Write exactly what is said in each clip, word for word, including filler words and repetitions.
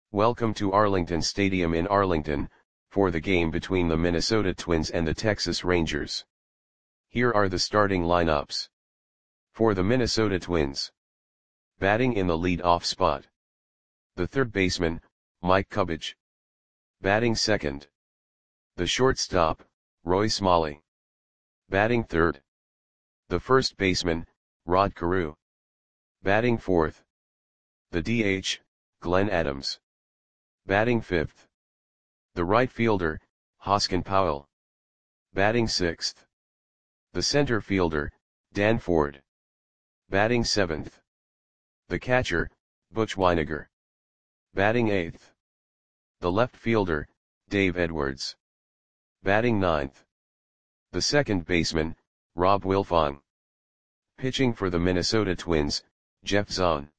Welcome to Arlington Stadium in Arlington, for the game between the Minnesota Twins and the Texas Rangers. Here are the starting lineups. For the Minnesota Twins. Batting in the lead-off spot. The third baseman, Mike Cubbage. Batting second. The shortstop, Roy Smalley. Batting third. The first baseman, Rod Carew. Batting fourth. The D H, Glenn Adams. Batting fifth. The right fielder, Hoskin Powell. Batting sixth. The center fielder, Dan Ford. Batting seventh. The catcher, Butch Wynegar. Batting eighth. The left fielder, Dave Edwards. Batting ninth. The second baseman, Rob Wilfong. Pitching for the Minnesota Twins, Jeff Zahn.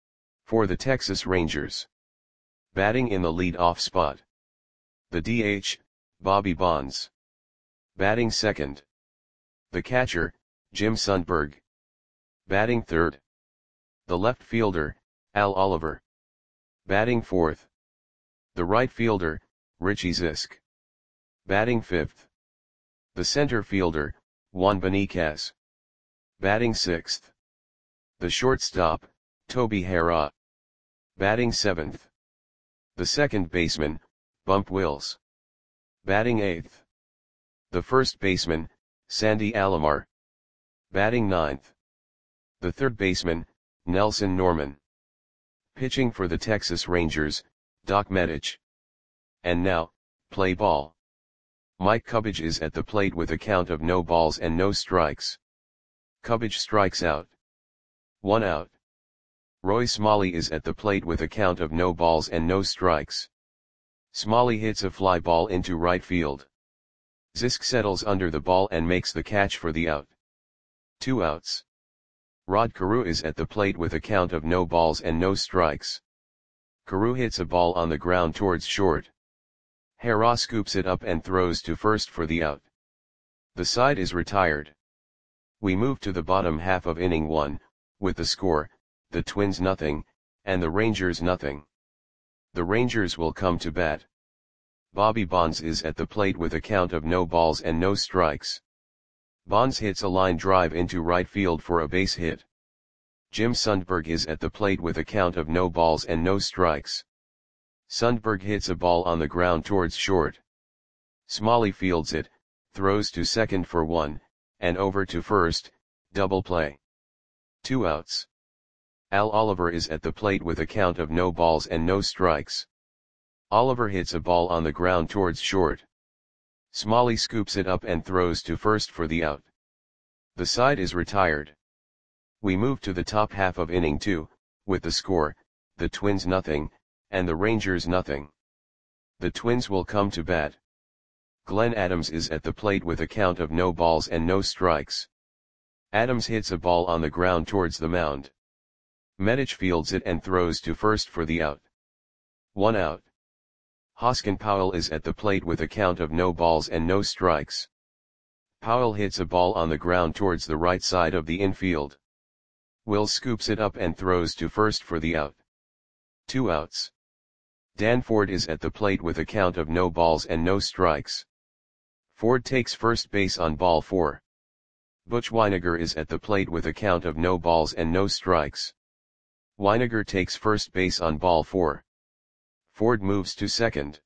For the Texas Rangers. Batting in the lead-off spot. The D H, Bobby Bonds. Batting second. The catcher, Jim Sundberg. Batting third. The left fielder, Al Oliver. Batting fourth. The right fielder, Richie Zisk. Batting fifth. The center fielder, Juan Beniquez. Batting sixth. The shortstop, Toby Harrah. Batting seventh. The second baseman, Bump Wills. Batting eighth. The first baseman, Sandy Alomar. Batting ninth. The third baseman, Nelson Norman. Pitching for the Texas Rangers, Doc Medich. And now, play ball. Mike Cubbage is at the plate with a count of no balls and no strikes. Cubbage strikes out. One out. Roy Smalley is at the plate with a count of no balls and no strikes. Smalley hits a fly ball into right field. Zisk settles under the ball and makes the catch for the out. Two outs. Rod Carew is at the plate with a count of no balls and no strikes. Carew hits a ball on the ground towards short. Harrah scoops it up and throws to first for the out. The side is retired. We move to the bottom half of inning one, with the score, the Twins nothing, and the Rangers nothing. The Rangers will come to bat. Bobby Bonds is at the plate with a count of no balls and no strikes. Bonds hits a line drive into right field for a base hit. Jim Sundberg is at the plate with a count of no balls and no strikes. Sundberg hits a ball on the ground towards short. Smalley fields it, throws to second for one, and over to first, double play. Two outs. Al Oliver is at the plate with a count of no balls and no strikes. Oliver hits a ball on the ground towards short. Smalley scoops it up and throws to first for the out. The side is retired. We move to the top half of inning two, with the score, the Twins nothing, and the Rangers nothing. The Twins will come to bat. Glenn Adams is at the plate with a count of no balls and no strikes. Adams hits a ball on the ground towards the mound. Medich fields it and throws to first for the out. One out. Hoskin Powell is at the plate with a count of no balls and no strikes. Powell hits a ball on the ground towards the right side of the infield. Will scoops it up and throws to first for the out. Two outs. Dan Ford is at the plate with a count of no balls and no strikes. Ford takes first base on ball four. Butch Wynegar is at the plate with a count of no balls and no strikes. Wynegar takes first base on ball four. Ford moves to second.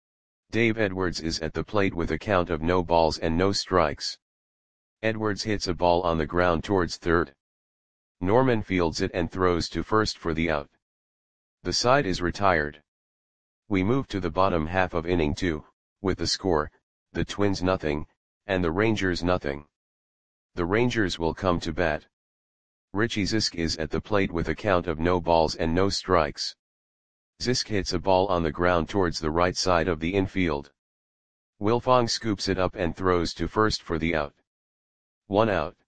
Dave Edwards is at the plate with a count of no balls and no strikes. Edwards hits a ball on the ground towards third. Norman fields it and throws to first for the out. The side is retired. We move to the bottom half of inning two, with the score, the Twins nothing, and the Rangers nothing. The Rangers will come to bat. Richie Zisk is at the plate with a count of no balls and no strikes. Zisk hits a ball on the ground towards the right side of the infield. Wilfong scoops it up and throws to first for the out. One out.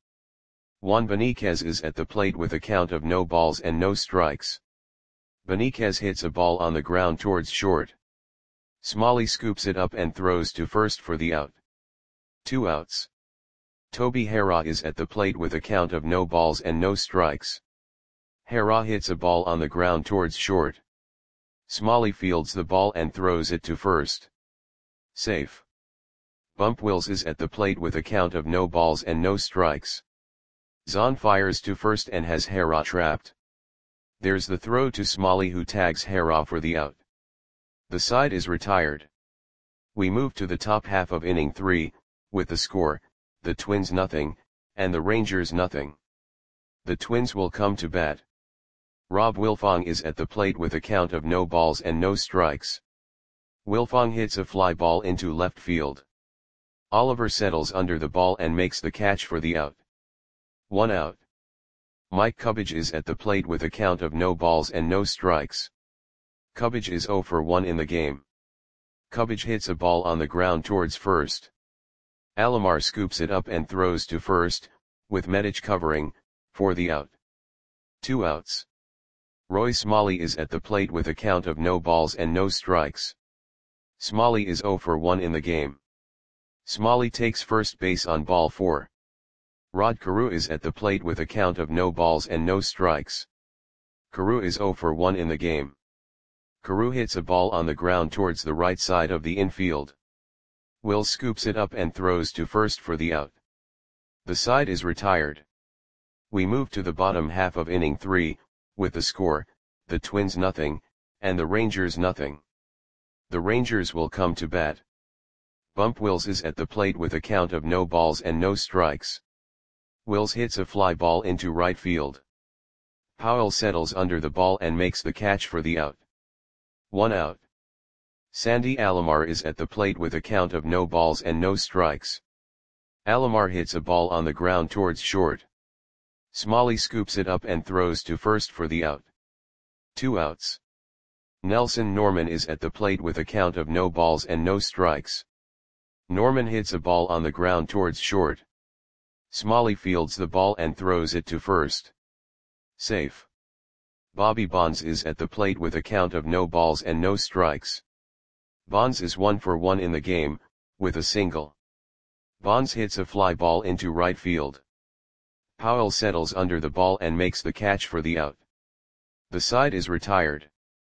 Juan Beniquez is at the plate with a count of no balls and no strikes. Beniquez hits a ball on the ground towards short. Smalley scoops it up and throws to first for the out. Two outs. Toby Harrah is at the plate with a count of no balls and no strikes. Harrah hits a ball on the ground towards short. Smalley fields the ball and throws it to first. Safe. Bump Wills is at the plate with a count of no balls and no strikes. Zahn fires to first and has Hera trapped. There's the throw to Smalley, who tags Hera for the out. The side is retired. We move to the top half of inning three, with the score, the Twins nothing, and the Rangers nothing. The Twins will come to bat. Rob Wilfong is at the plate with a count of no balls and no strikes. Wilfong hits a fly ball into left field. Oliver settles under the ball and makes the catch for the out. One out. Mike Cubbage is at the plate with a count of no balls and no strikes. Cubbage is zero for one in the game. Cubbage hits a ball on the ground towards first. Alomar scoops it up and throws to first, with Medich covering, for the out. Two outs. Roy Smalley is at the plate with a count of no balls and no strikes. Smalley is zero for one in the game. Smalley takes first base on ball four. Rod Carew is at the plate with a count of no balls and no strikes. Carew is zero for one in the game. Carew hits a ball on the ground towards the right side of the infield. Will scoops it up and throws to first for the out. The side is retired. We move to the bottom half of inning three, with the score, the Twins nothing, and the Rangers nothing. The Rangers will come to bat. Bump Wills is at the plate with a count of no balls and no strikes. Wills hits a fly ball into right field. Powell settles under the ball and makes the catch for the out. One out. Sandy Alomar is at the plate with a count of no balls and no strikes. Alomar hits a ball on the ground towards short. Smalley scoops it up and throws to first for the out. Two outs. Nelson Norman is at the plate with a count of no balls and no strikes. Norman hits a ball on the ground towards short. Smalley fields the ball and throws it to first. Safe. Bobby Bonds is at the plate with a count of no balls and no strikes. Bonds is one for one in the game, with a single. Bonds hits a fly ball into right field. Powell settles under the ball and makes the catch for the out. The side is retired.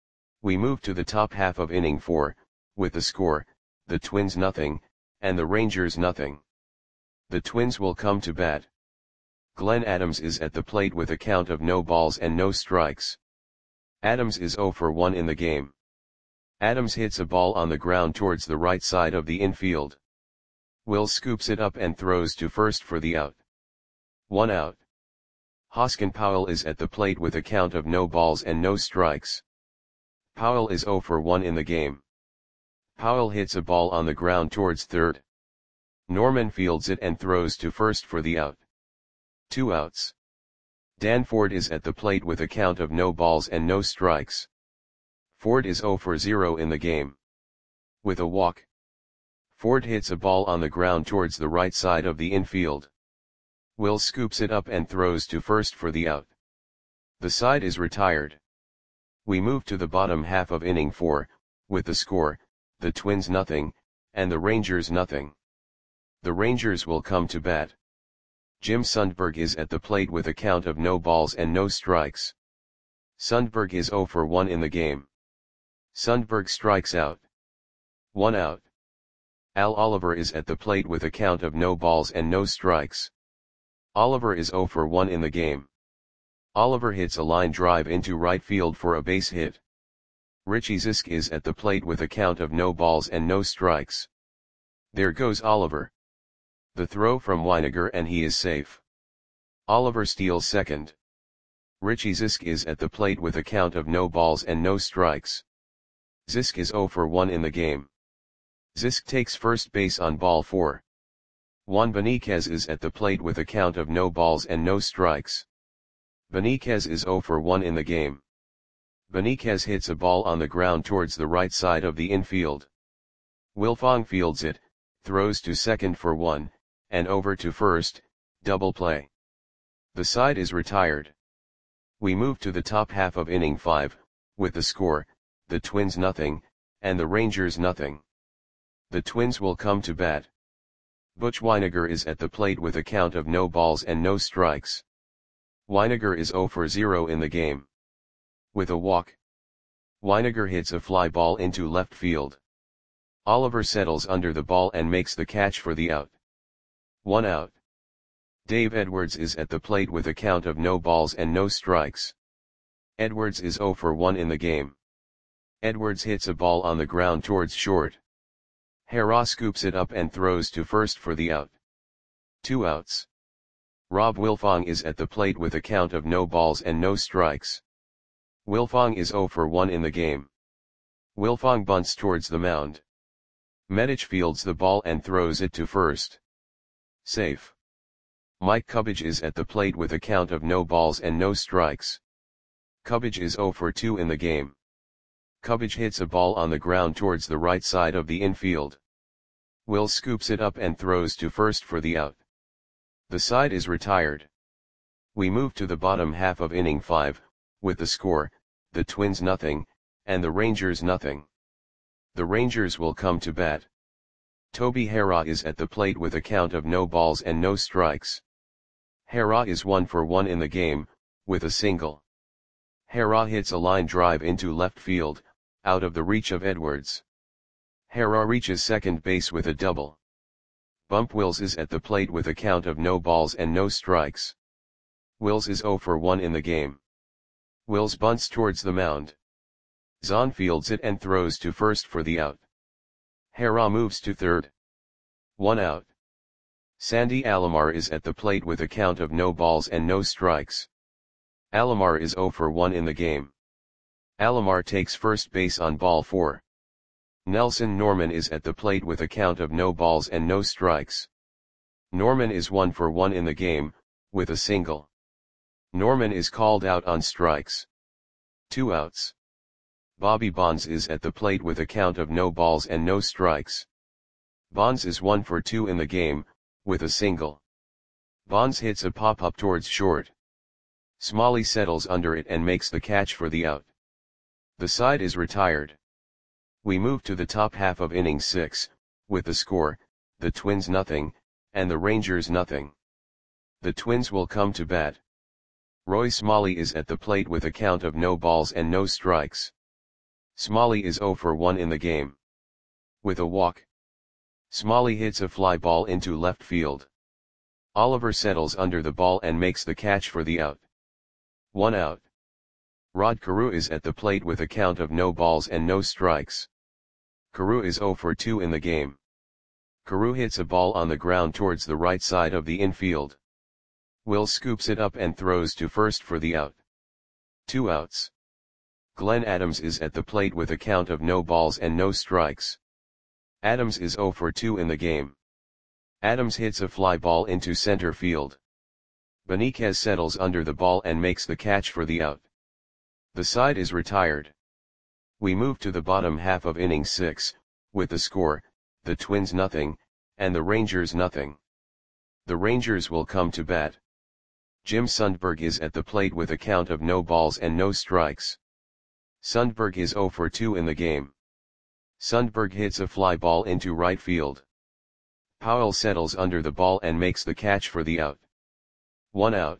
We move to the top half of inning four, with the score, the Twins nothing, and the Rangers nothing. The Twins will come to bat. Glenn Adams is at the plate with a count of no balls and no strikes. Adams is zero for one in the game. Adams hits a ball on the ground towards the right side of the infield. Will scoops it up and throws to first for the out. One out. Hoskin Powell is at the plate with a count of no balls and no strikes. Powell is zero for one in the game. Powell hits a ball on the ground towards third. Norman fields it and throws to first for the out. Two outs. Dan Ford is at the plate with a count of no balls and no strikes. Ford is zero for zero in the game. With a walk. Ford hits a ball on the ground towards the right side of the infield. Will scoops it up and throws to first for the out. The side is retired. We move to the bottom half of inning four, with the score, the Twins nothing, and the Rangers nothing. The Rangers will come to bat. Jim Sundberg is at the plate with a count of no balls and no strikes. Sundberg is zero for one in the game. Sundberg strikes out. One out. Al Oliver is at the plate with a count of no balls and no strikes. Oliver is zero for one in the game. Oliver hits a line drive into right field for a base hit. Richie Zisk is at the plate with a count of no balls and no strikes. There goes Oliver. The throw from Weiniger and he is safe. Oliver steals second. Richie Zisk is at the plate with a count of no balls and no strikes. Zisk is zero for one in the game. Zisk takes first base on ball four. Juan Beniquez is at the plate with a count of no balls and no strikes. Beniquez is zero for one in the game. Beniquez hits a ball on the ground towards the right side of the infield. Wilfong fields it, throws to second for one, and over to first, double play. The side is retired. We move to the top half of inning five, with the score, the Twins nothing, and the Rangers nothing. The Twins will come to bat. Butch Weiniger is at the plate with a count of no balls and no strikes. Weiniger is zero for zero in the game. With a walk. Weiniger hits a fly ball into left field. Oliver settles under the ball and makes the catch for the out. One out. Dave Edwards is at the plate with a count of no balls and no strikes. Edwards is zero for one in the game. Edwards hits a ball on the ground towards short. Hara scoops it up and throws to first for the out. Two outs. Rob Wilfong is at the plate with a count of no balls and no strikes. Wilfong is zero for one in the game. Wilfong bunts towards the mound. Medich fields the ball and throws it to first. Safe. Mike Cubbage is at the plate with a count of no balls and no strikes. Cubbage is zero for two in the game. Cubbage hits a ball on the ground towards the right side of the infield. Will scoops it up and throws to first for the out. The side is retired. We move to the bottom half of inning five, with the score, the Twins nothing, and the Rangers nothing. The Rangers will come to bat. Toby Hara is at the plate with a count of no balls and no strikes. Hara is one for one in the game, with a single. Hara hits a line drive into left field, out of the reach of Edwards. Hara reaches second base with a double. Bump Wills is at the plate with a count of no balls and no strikes. Wills is zero for one in the game. Wills bunts towards the mound. Zahn fields it and throws to first for the out. Hara moves to third. One out. Sandy Alomar is at the plate with a count of no balls and no strikes. Alomar is zero for one in the game. Alomar takes first base on ball four. Nelson Norman is at the plate with a count of no balls and no strikes. Norman is one for one in the game, with a single. Norman is called out on strikes. Two outs. Bobby Bonds is at the plate with a count of no balls and no strikes. Bonds is one for two in the game, with a single. Bonds hits a pop-up towards short. Smalley settles under it and makes the catch for the out. The side is retired. We move to the top half of inning six, with the score, the Twins nothing, and the Rangers nothing. The Twins will come to bat. Roy Smalley is at the plate with a count of no balls and no strikes. Smalley is zero for one in the game. With a walk. Smalley hits a fly ball into left field. Oliver settles under the ball and makes the catch for the out. One out. Rod Carew is at the plate with a count of no balls and no strikes. Carew is zero for two in the game. Carew hits a ball on the ground towards the right side of the infield. Will scoops it up and throws to first for the out. Two outs. Glenn Adams is at the plate with a count of no balls and no strikes. Adams is zero for two in the game. Adams hits a fly ball into center field. Benitez settles under the ball and makes the catch for the out. The side is retired. We move to the bottom half of inning six, with the score, the Twins nothing, and the Rangers nothing. The Rangers will come to bat. Jim Sundberg is at the plate with a count of no balls and no strikes. Sundberg is zero for two in the game. Sundberg hits a fly ball into right field. Powell settles under the ball and makes the catch for the out. One out.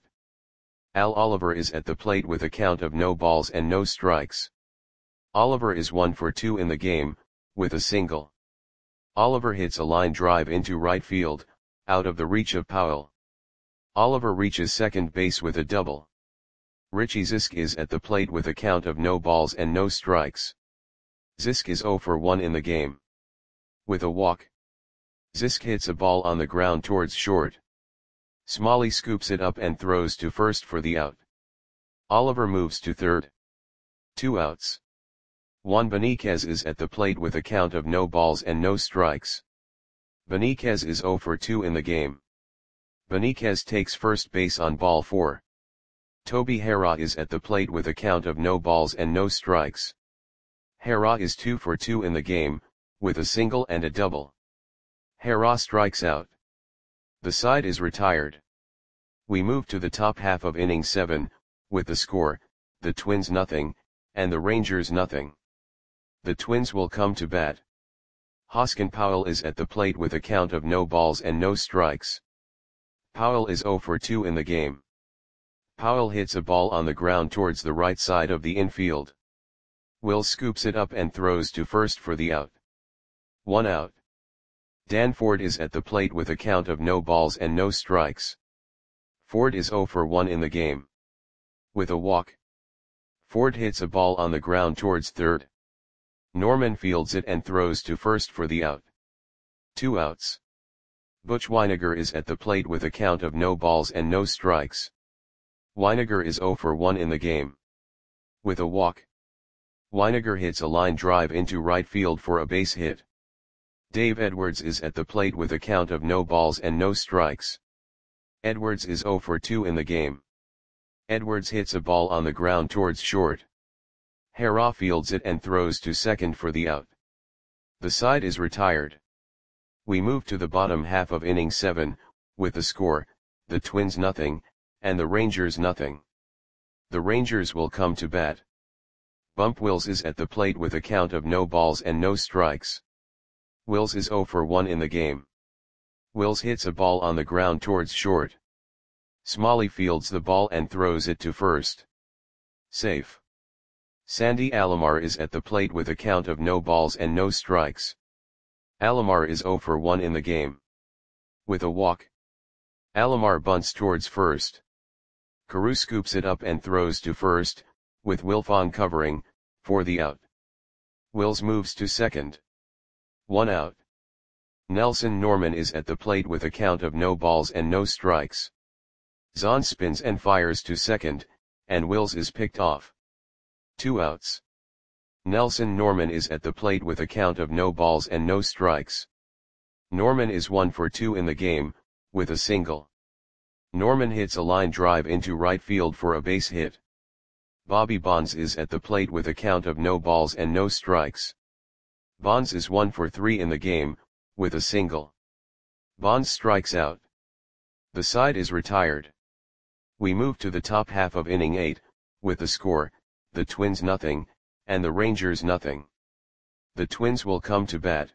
Al Oliver is at the plate with a count of no balls and no strikes. Oliver is one for two in the game, with a single. Oliver hits a line drive into right field, out of the reach of Powell. Oliver reaches second base with a double. Richie Zisk is at the plate with a count of no balls and no strikes. Zisk is zero for one in the game. With a walk. Zisk hits a ball on the ground towards short. Smalley scoops it up and throws to first for the out. Oliver moves to third. Two outs. Juan Benitez is at the plate with a count of no balls and no strikes. Benitez is zero for two in the game. Benitez takes first base on ball four. Toby Hara is at the plate with a count of no balls and no strikes. Hara is two for two in the game, with a single and a double. Hara strikes out. The side is retired. We move to the top half of inning seven, with the score, the Twins nothing, and the Rangers nothing. The Twins will come to bat. Hoskin Powell is at the plate with a count of no balls and no strikes. Powell is zero for two in the game. Powell hits a ball on the ground towards the right side of the infield. Will scoops it up and throws to first for the out. One out. Dan Ford is at the plate with a count of no balls and no strikes. Ford is zero for one in the game. With a walk, Ford hits a ball on the ground towards third. Norman fields it and throws to first for the out. Two outs. Butch Wynegar is at the plate with a count of no balls and no strikes. Wynegar is zero for one in the game. With a walk, Wynegar hits a line drive into right field for a base hit. Dave Edwards is at the plate with a count of no balls and no strikes. Edwards is zero for two in the game. Edwards hits a ball on the ground towards short. Hara fields it and throws to second for the out. The side is retired. We move to the bottom half of inning seven, with the score, the Twins nothing, and the Rangers nothing. The Rangers will come to bat. Bump Wills is at the plate with a count of no balls and no strikes. Wills is zero for one in the game. Wills hits a ball on the ground towards short. Smalley fields the ball and throws it to first. Safe. Sandy Alomar is at the plate with a count of no balls and no strikes. Alomar is zero for one in the game. With a walk, Alomar bunts towards first. Carew scoops it up and throws to first, with Wilfong covering, for the out. Wills moves to second. One out. Nelson Norman is at the plate with a count of no balls and no strikes. Zahn spins and fires to second, and Wills is picked off. Two outs. Nelson Norman is at the plate with a count of no balls and no strikes. Norman is one for two in the game, with a single. Norman hits a line drive into right field for a base hit. Bobby Bonds is at the plate with a count of no balls and no strikes. Bonds is one for three in the game, with a single. Bonds strikes out. The side is retired. We move to the top half of inning eight, with the score, the Twins nothing, and the Rangers nothing. The Twins will come to bat.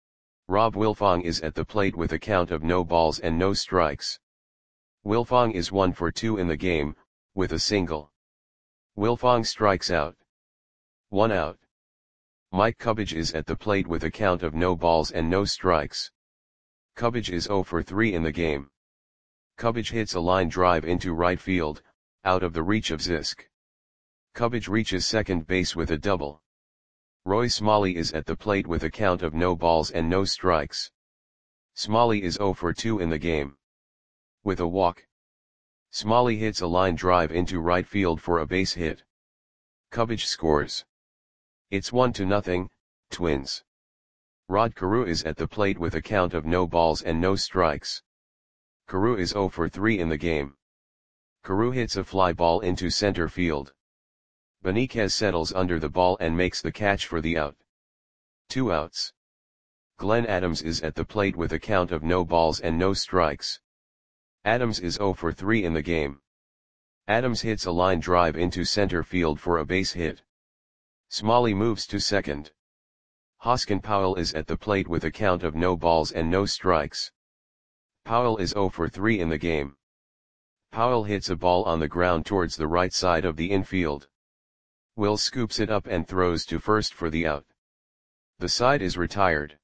Rob Wilfong is at the plate with a count of no balls and no strikes. Wilfong is one for two in the game, with a single. Wilfong strikes out. One out. Mike Cubbage is at the plate with a count of no balls and no strikes. Cubbage is zero for three in the game. Cubbage hits a line drive into right field, out of the reach of Zisk. Cubbage reaches second base with a double. Roy Smalley is at the plate with a count of no balls and no strikes. Smalley is zero for two in the game. With a walk, Smalley hits a line drive into right field for a base hit. Cubbage scores. It's one to nothing, Twins. Rod Carew is at the plate with a count of no balls and no strikes. Carew is zero for three in the game. Carew hits a fly ball into center field. Benitez settles under the ball and makes the catch for the out. Two outs. Glenn Adams is at the plate with a count of no balls and no strikes. Adams is zero for three in the game. Adams hits a line drive into center field for a base hit. Smalley moves to second. Hoskin Powell is at the plate with a count of no balls and no strikes. Powell is zero for three in the game. Powell hits a ball on the ground towards the right side of the infield. Will scoops it up and throws to first for the out. The side is retired.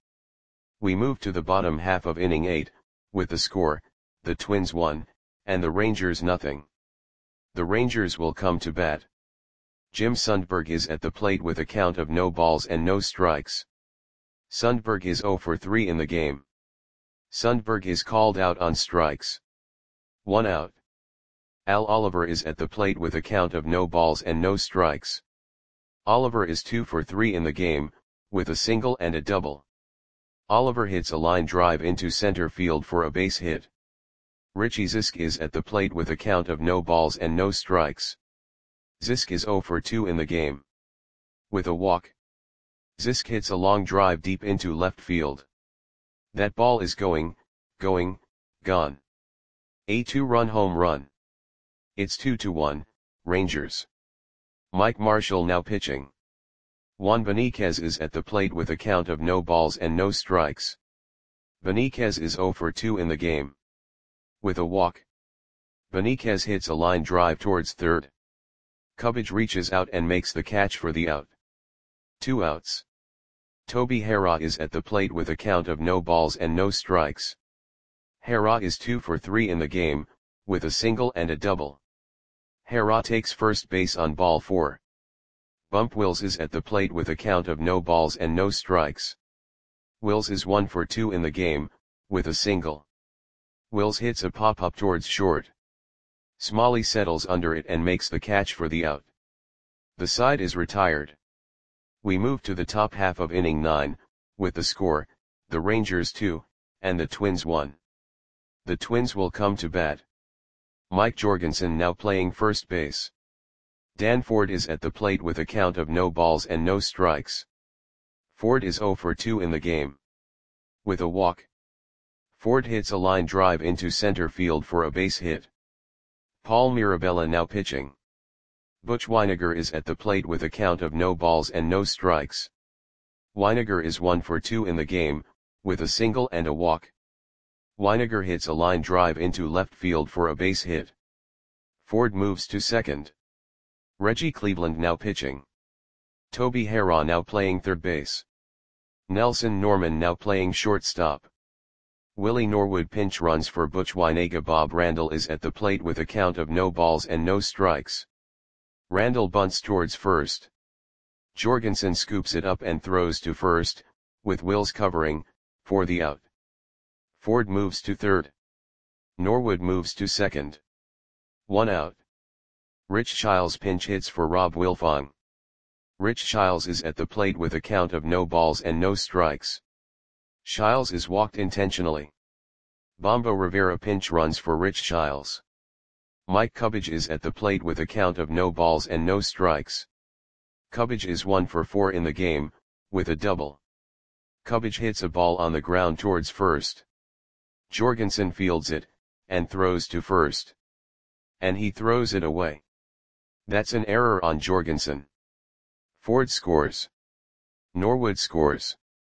We move to the bottom half of inning eight, with the score, the Twins one, and the Rangers nothing. The Rangers will come to bat. Jim Sundberg is at the plate with a count of no balls and no strikes. Sundberg is zero for three in the game. Sundberg is called out on strikes. One out. Al Oliver is at the plate with a count of no balls and no strikes. Oliver is two for three in the game, with a single and a double. Oliver hits a line drive into center field for a base hit. Richie Zisk is at the plate with a count of no balls and no strikes. Zisk is zero for two in the game. With a walk, Zisk hits a long drive deep into left field. That ball is going, going, gone. A two-run home run. It's two to one, Rangers. Mike Marshall now pitching. Juan Benitez is at the plate with a count of no balls and no strikes. Benitez is zero for two in the game. With a walk, Benitez hits a line drive towards third. Cubbage reaches out and makes the catch for the out. Two outs. Toby Harrah is at the plate with a count of no balls and no strikes. Harrah is two for three in the game, with a single and a double. Harrah takes first base on ball four. Bump Wills is at the plate with a count of no balls and no strikes. Wills is one for two in the game, with a single. Wills hits a pop-up towards short. Smalley settles under it and makes the catch for the out. The side is retired. We move to the top half of inning nine, with the score, the Rangers two, and the Twins one. The Twins will come to bat. Mike Jorgensen now playing first base. Dan Ford is at the plate with a count of no balls and no strikes. Ford is zero for two in the game. With a walk. Ford hits a line drive into center field for a base hit. Paul Mirabella now pitching. Butch Wynegar is at the plate with a count of no balls and no strikes. Wynegar is one for two in the game, with a single and a walk. Wynegar hits a line drive into left field for a base hit. Ford moves to second. Reggie Cleveland now pitching. Toby Harrah now playing third base. Nelson Norman now playing shortstop. Willie Norwood pinch runs for Butch Wynegar. Bob Randall is at the plate with a count of no balls and no strikes. Randall bunts towards first. Jorgensen scoops it up and throws to first, with Wills covering, for the out. Ford moves to third. Norwood moves to second. One out. Rich Childs pinch hits for Rob Wilfong. Rich Childs is at the plate with a count of no balls and no strikes. Childs is walked intentionally. Bombo Rivera pinch runs for Rich Childs. Mike Cubbage is at the plate with a count of no balls and no strikes. Cubbage is one for four in the game, with a double. Cubbage hits a ball on the ground towards first. Jorgensen fields it, and throws to first. And he throws it away. That's an error on Jorgensen. Ford scores. Norwood scores.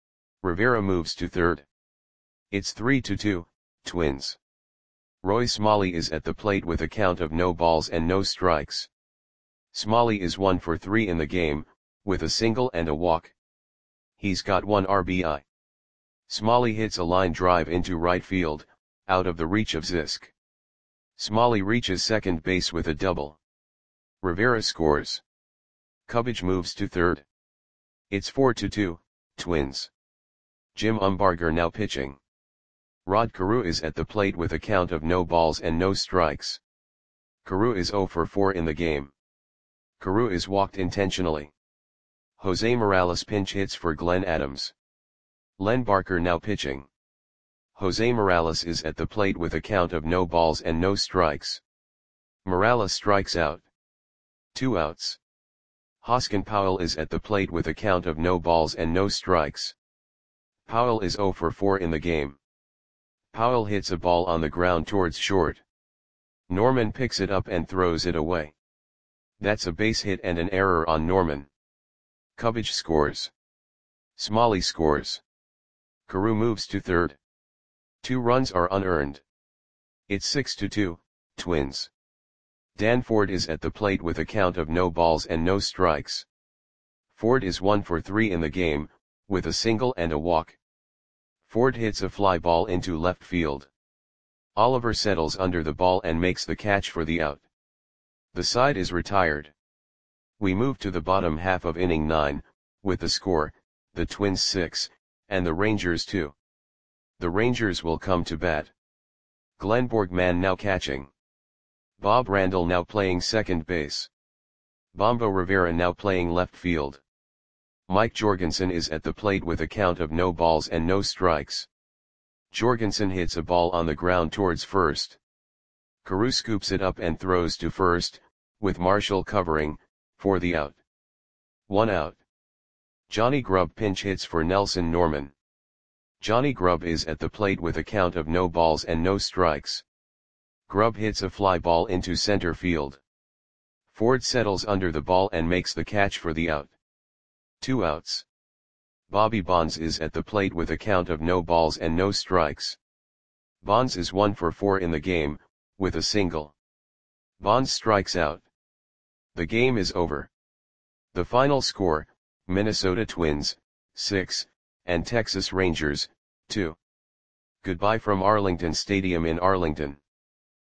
Rivera moves to third. It's three to two, Twins. Roy Smalley is at the plate with a count of no balls and no strikes. Smalley is one for three in the game, with a single and a walk. He's got one R B I. Smalley hits a line drive into right field, out of the reach of Zisk. Smalley reaches second base with a double. Rivera scores. Cubbage moves to third. It's four to two, Twins. Jim Umbarger now pitching. Rod Carew is at the plate with a count of no balls and no strikes. Carew is zero for four in the game. Carew is walked intentionally. Jose Morales pinch hits for Glenn Adams. Len Barker now pitching. Jose Morales is at the plate with a count of no balls and no strikes. Morales strikes out. Two outs. Hoskin Powell is at the plate with a count of no balls and no strikes. Powell is zero for four in the game. Powell hits a ball on the ground towards short. Norman picks it up and throws it away. That's a base hit and an error on Norman. Cubbage scores. Smalley scores. Carew moves to third. Two runs are unearned. It's six to two, Twins. Dan Ford is at the plate with a count of no balls and no strikes. Ford is one for three in the game, with a single and a walk. Ford hits a fly ball into left field. Oliver settles under the ball and makes the catch for the out. The side is retired. We move to the bottom half of inning nine, with the score, the Twins six, and the Rangers two. The Rangers will come to bat. Glenn Borgman now catching. Bob Randall now playing second base. Bombo Rivera now playing left field. Mike Jorgensen is at the plate with a count of no balls and no strikes. Jorgensen hits a ball on the ground towards first. Carew scoops it up and throws to first, with Marshall covering, for the out. One out. Johnny Grubb pinch hits for Nelson Norman. Johnny Grubb is at the plate with a count of no balls and no strikes. Grubb hits a fly ball into center field. Ford settles under the ball and makes the catch for the out. Two outs. Bobby Bonds is at the plate with a count of no balls and no strikes. Bonds is one for four in the game, with a single. Bonds strikes out. The game is over. The final score, Minnesota Twins, six, and Texas Rangers, two. Goodbye from Arlington Stadium in Arlington.